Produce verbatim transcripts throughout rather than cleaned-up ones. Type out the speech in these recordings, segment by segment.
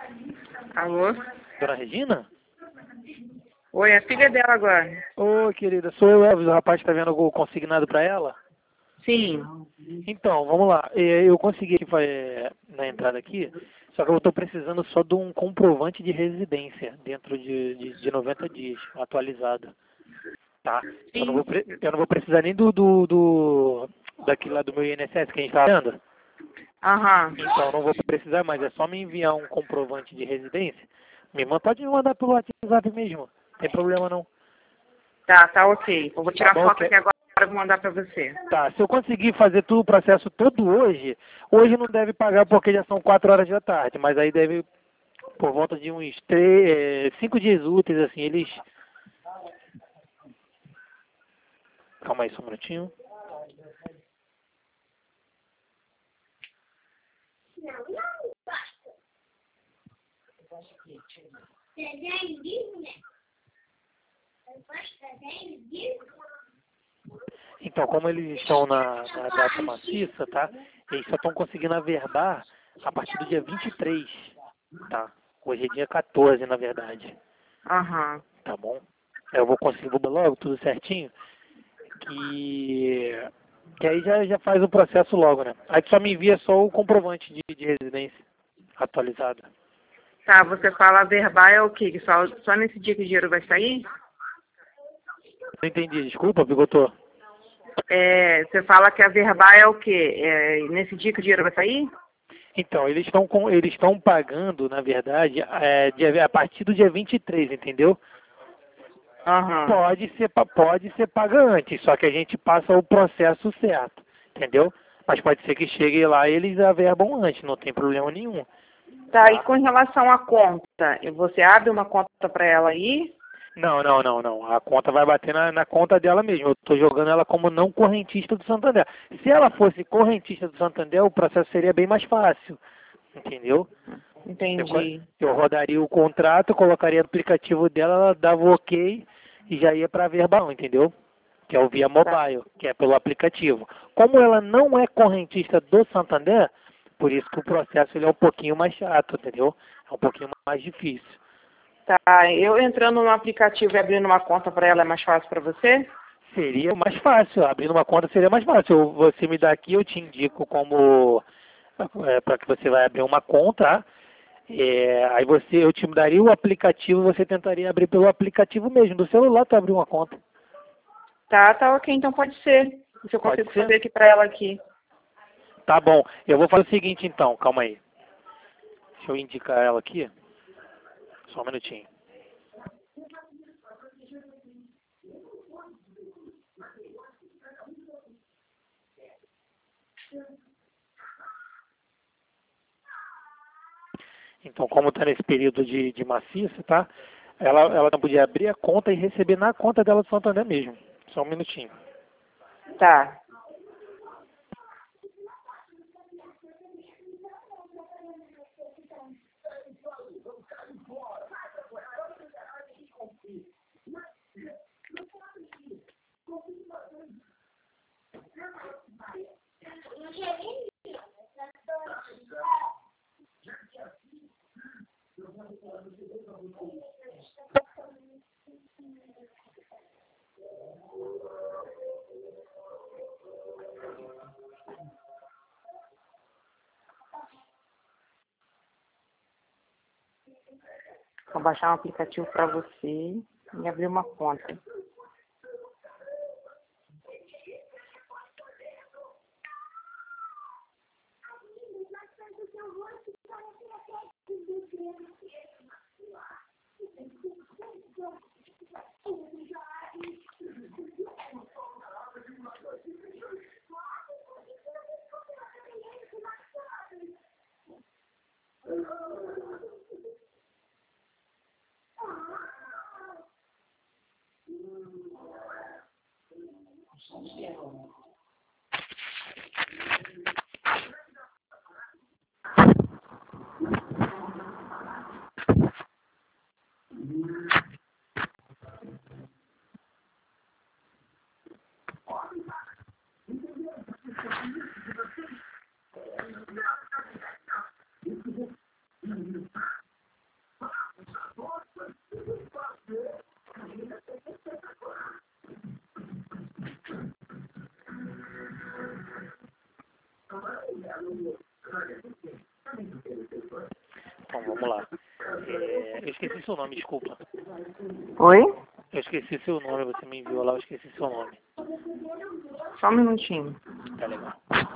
Alô? Dona Regina? Oi, é a filha dela agora. Ô, querida, sou eu, Elvis, o rapaz que tá vendo o consignado pra ela? Sim. Então, vamos lá. É, Eu consegui aqui, é, na entrada aqui, só que eu estou precisando só de um comprovante de residência dentro de, de, de noventa dias, atualizado. Tá? Eu não vou, Sim. pre- eu não vou precisar nem do, do, do daquele lá do meu I N S S que a gente tá vendo. Aham. Então, não vou precisar, mas é só me enviar um comprovante de residência. Minha irmã pode me mandar pelo WhatsApp mesmo. Não tem problema não. Tá, tá ok. Eu vou Tá tirar bom? foto Que- aqui agora e vou mandar pra você. Tá, se eu conseguir fazer tudo o processo todo hoje, hoje não deve pagar porque já são quatro horas da tarde, mas aí deve, por volta de uns três, é, cinco dias úteis, assim, eles... Calma aí só um minutinho. Então, como eles estão na, na data maciça, tá? Eles só estão conseguindo averbar a partir do dia vinte e três, tá? Hoje é dia quatorze, na verdade. Aham. Tá bom? Eu vou conseguir, vou logo, tudo certinho, que, que aí já, já faz o processo logo, né? Aí tu só me envia só o comprovante de, de residência atualizado. Tá, você fala verbal é o quê? Que só, só nesse dia que o dinheiro vai sair? Não entendi, desculpa, Bigotor. É, você fala que a verbal é o quê? É, nesse dia que o dinheiro vai sair? Então, eles estão com, eles estão pagando, na verdade, é, dia- a partir do dia vinte e três, entendeu? Aham. Pode ser, pa- pode ser paga antes, só que a gente passa o processo certo, entendeu? Mas pode ser que chegue lá e eles averbam antes, não tem problema nenhum, Tá, e tá? com relação à conta, você abre uma conta pra ela aí? Não, não, não, não. A conta vai bater na, na conta dela mesmo. Eu estou jogando ela como não correntista do Santander. Se ela fosse correntista do Santander, o processo seria bem mais fácil, entendeu? Eu, co- Entendi. eu rodaria o contrato, colocaria o aplicativo dela, ela dava o ok e já ia para a verbal, entendeu? Que é o Via Tá. Mobile, que é pelo aplicativo. Como ela não é correntista do Santander, por isso que o processo ele é um pouquinho mais chato, entendeu? É um pouquinho mais difícil. Tá, eu entrando no aplicativo e abrindo uma conta pra ela é mais fácil pra você? Seria mais fácil, abrindo uma conta seria mais fácil. Eu- Você me dá aqui, eu te indico como para que você vai abrir uma conta. Tá? É, aí você, eu te daria o aplicativo, você tentaria abrir pelo aplicativo mesmo, do celular tu abrir uma conta. Tá, tá ok, então pode ser. Se eu Pode consigo ser? fazer aqui pra ela aqui. Tá bom. Eu vou fazer o seguinte então, calma aí. Deixa eu indicar ela aqui. Só um minutinho. Então, como está nesse período de, de maciça, tá? Ela, ela não podia abrir a conta e receber na conta dela do Santander mesmo. Só um minutinho. Tá. Vou baixar um aplicativo pra você e abrir uma conta. Então, vamos lá. É, eu esqueci seu nome, desculpa. Oi? Eu esqueci seu nome, você me enviou lá, eu esqueci seu nome. Só um minutinho. Tá legal.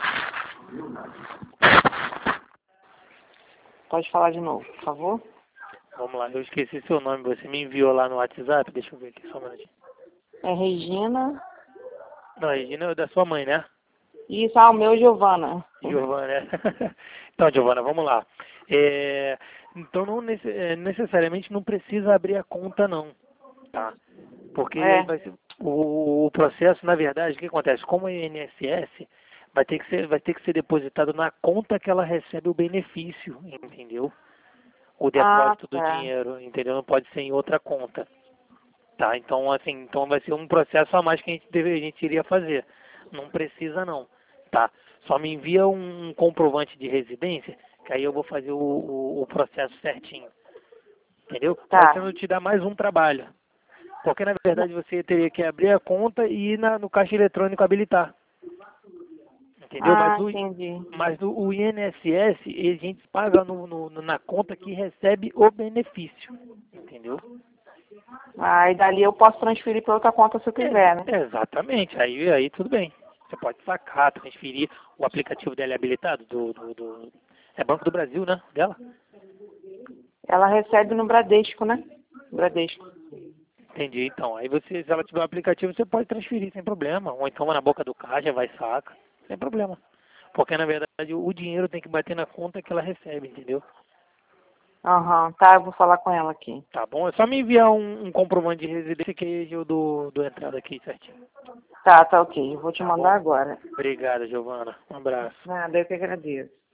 Pode falar de novo, por favor? Vamos lá, eu esqueci seu nome, você me enviou lá no WhatsApp, deixa eu ver aqui, só um minutinho. É Regina. Não, Regina é da sua mãe, né? Isso, ah, o meu é Giovana. Giovana, né? Então, Giovana, vamos lá. É, então, não nesse- é, necessariamente não precisa abrir a conta, não, tá? Porque É. vai ser, o, o processo, na verdade, o que acontece? Como é I N S S, vai ter, que ser, vai ter que ser depositado na conta que ela recebe o benefício, entendeu? O Ah, depósito do tá. dinheiro, entendeu? Não pode ser em outra conta. Tá, então assim, então vai ser um processo a mais que a gente, deve, a gente iria fazer. Não precisa não, tá? Só me envia um comprovante de residência, que aí eu vou fazer o, o, o processo certinho. Entendeu? Mas você Tá. não te dá mais um trabalho. Porque na verdade você teria que abrir a conta e ir na, no caixa eletrônico habilitar. Entendeu? Ah, Mas o, entendi. mas o, o I N S S, a gente paga no, no, na conta que recebe o benefício. Entendeu? Ah, e dali eu posso transferir para outra conta se eu quiser, né? É, exatamente, aí, aí tudo bem. Você pode sacar, transferir o aplicativo dela é habilitado do, do, do- é Banco do Brasil, né? Dela? Ela recebe no Bradesco, né? Bradesco. Entendi, então. Aí você, se ela tiver o aplicativo, você pode transferir sem problema. Ou então vai na boca do caixa, vai e saca. Sem problema. Porque na verdade o dinheiro tem que bater na conta que ela recebe, entendeu? Aham, tá, eu vou falar com ela aqui. Tá bom? É só me enviar um, um comprovante de residência que eu dou, dou entrada aqui certinho. Tá, tá ok. Eu vou te Tá mandar bom? agora. Obrigado, Giovana. Um abraço. Nada, eu que agradeço.